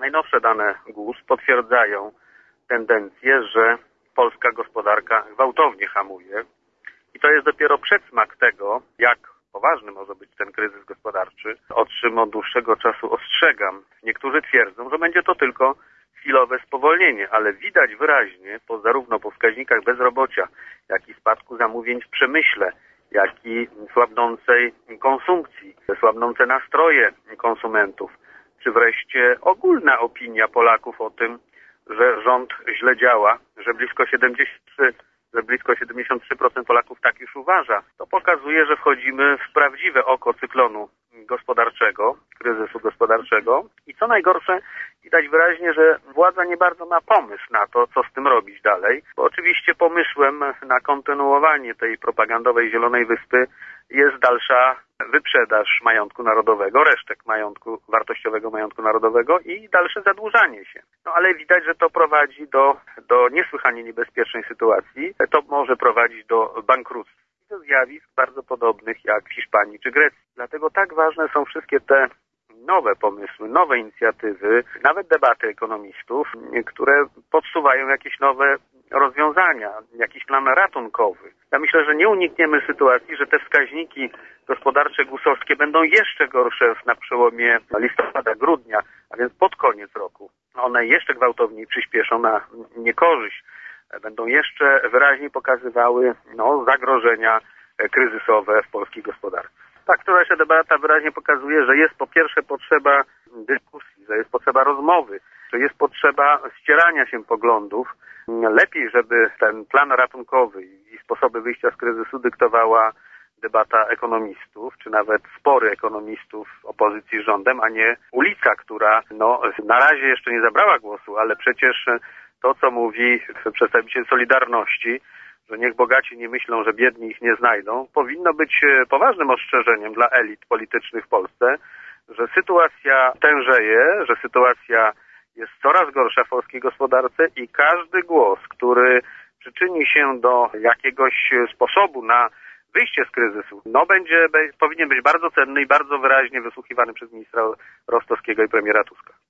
Najnowsze dane GUS potwierdzają tendencję, że polska gospodarka gwałtownie hamuje i to jest dopiero przedsmak tego, jak poważny może być ten kryzys gospodarczy, o czym od dłuższego czasu ostrzegam. Niektórzy twierdzą, że będzie to tylko chwilowe spowolnienie, ale widać wyraźnie, zarówno po wskaźnikach bezrobocia, jak i spadku zamówień w przemyśle, jak i słabnącej konsumpcji, słabnące nastroje konsumentów, czy wreszcie ogólna opinia Polaków o tym, że rząd źle działa, że blisko 73% Polaków tak już uważa. To pokazuje, że wchodzimy w prawdziwe oko cyklonu gospodarczego, kryzysu gospodarczego i co najgorsze, widać wyraźnie, że władza nie bardzo ma pomysł na to, co z tym robić dalej, bo oczywiście pomysłem na kontynuowanie tej propagandowej Zielonej Wyspy jest dalsza wyprzedaż majątku narodowego, resztek wartościowego majątku narodowego i dalsze zadłużanie się. No ale widać, że to prowadzi do niesłychanie niebezpiecznej sytuacji. To może prowadzić do bankructw i do zjawisk bardzo podobnych jak w Hiszpanii czy Grecji. Dlatego tak ważne są wszystkie te nowe pomysły, nowe inicjatywy, nawet debaty ekonomistów, które podsuwają jakieś nowe rozwiązania, jakiś plan ratunkowy. Ja myślę, że nie unikniemy sytuacji, że te wskaźniki gospodarcze GUS-owskie będą jeszcze gorsze na przełomie listopada, grudnia, a więc pod koniec roku. One jeszcze gwałtowniej przyspieszą na niekorzyść. Będą jeszcze wyraźniej pokazywały zagrożenia kryzysowe w polskiej gospodarce. Tak, wczorajsza debata wyraźnie pokazuje, że jest po pierwsze potrzeba dyskusji, że jest potrzeba rozmowy, że jest potrzeba ścierania się poglądów. Lepiej, żeby ten plan ratunkowy i sposoby wyjścia z kryzysu dyktowała debata ekonomistów, czy nawet spory ekonomistów opozycji z rządem, a nie ulica, która na razie jeszcze nie zabrała głosu, ale przecież to, co mówi przedstawiciel Solidarności, że niech bogaci nie myślą, że biedni ich nie znajdą, powinno być poważnym ostrzeżeniem dla elit politycznych w Polsce, że sytuacja tężeje, że sytuacja jest coraz gorsza w polskiej gospodarce i każdy głos, który przyczyni się do jakiegoś sposobu na wyjście z kryzysu, powinien być bardzo cenny i bardzo wyraźnie wysłuchiwany przez ministra Rostowskiego i premiera Tuska.